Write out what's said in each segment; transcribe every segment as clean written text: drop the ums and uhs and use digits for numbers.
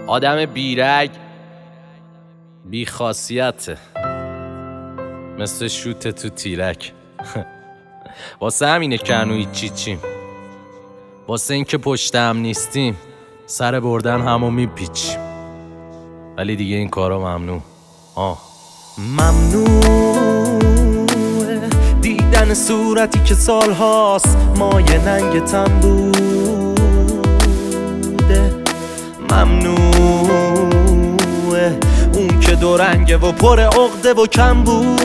آدم بیرگ بی خاصیته، مثل شوت تو تیرک. واسه همینه که هنو هیچی چیم، واسه این که پشتم نیستیم سر بردن همو میپیچیم، ولی دیگه این کارا ممنوع. ممنوعه دیدن صورتی که سالهاست مایه ننگتم بوده. ممنوعه اون که دو رنگه و پر عقده و کم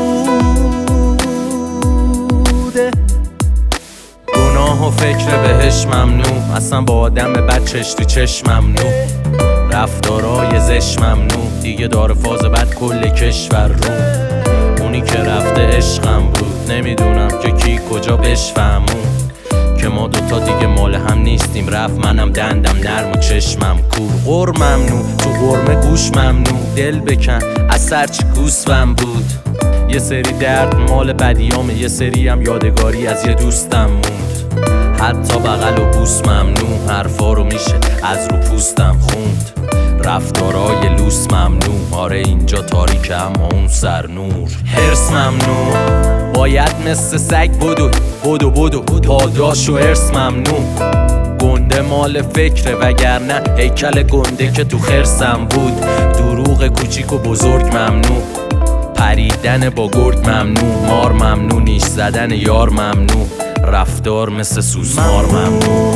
بوده. گناه و فکر بهش ممنوع، اصلا با آدم بد چش تو چشم ممنوع. رفتارای زش ممنوع، دیگه داره فاز بد کل کشور رو. اونی که رفته عشقم بود، نمیدونم که کی کجا بشفهمون که ما دوتا دیگه مال هم نیستیم. رفت منم دندم نرم و چشمم کور. غر ممنوع، تو غرمه گوش ممنوع. دل بکن از سرچی گوسفم بود. یه سری درد مال بدیامه، یه سری هم یادگاری از یه دوستم موند. حتی بغل و بوس ممنوع، حرفا رو میشه از رو پوستم خوند. رفتارای لوس ممنوع، آره اینجا تاریکه اما اون سر نور. حرص ممنوع، باید مثل سگ بدو پاداش و حرص ممنوع. گنده مال فکره وگرنه هیکل گنده که تو خرسم بود. دروغ کوچیک و بزرگ ممنوع، پریدن با گرگ ممنوع. مار ممنوع، نیش زدن یار ممنوع. رفتار مثل سوسمار ممنوع.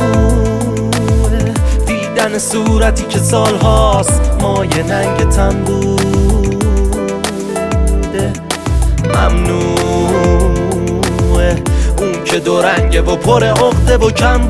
دیدن صورتی که سالهاست مایه ننگتم بوده. ممنوعه اون که دو رنگه و پر عقده و کم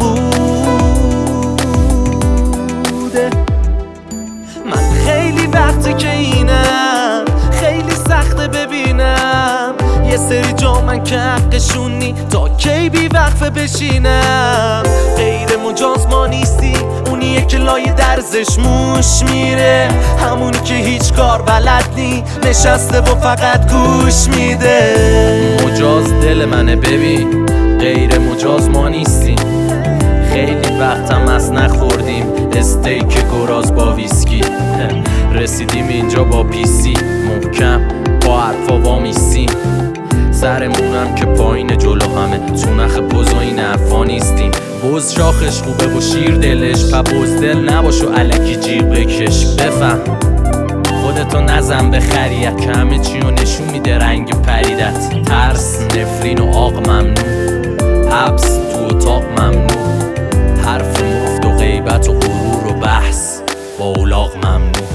بوده. من خیلی وقته که اینم، خیلی سخته ببینم یه سری جا من که حقشونی تا کی بی وقفه بشینم. غیر مجاز ما نیستی، اونیه که لای درزش موش میره، همونی که هیچ کار بلد نی نشسته و فقط گوش میده. مجاز دل منه ببین، غیر مجاز ما نیستیم. خیلی وقتم از نخوردیم استیک گراز با ویسکی. رسیدیم اینجا با پیسی محکم با حرفا وامیستیم. سرمونم که پایین جلو همه تو نخ بز و این حرفا نیستیم. بز شاخش خوبه و شیر دلش، بزدل نباش و الکی جیغ بکش. بفهم خودتو نزن به خریت که همه چی رو نشون میده رنگ پریدت. ترس، نفرین و آق ممنوع، حبس تو اتاق ممنوع. حرف مفت و غیبت و غرور و بحث با اولاغ ممنوع.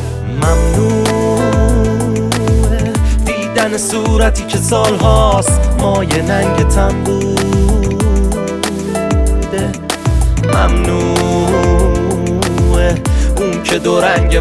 ممنوعه دیدن صورتی که سالهاست مایه ننگتم بوده. ممنوعه اون که دو رنگه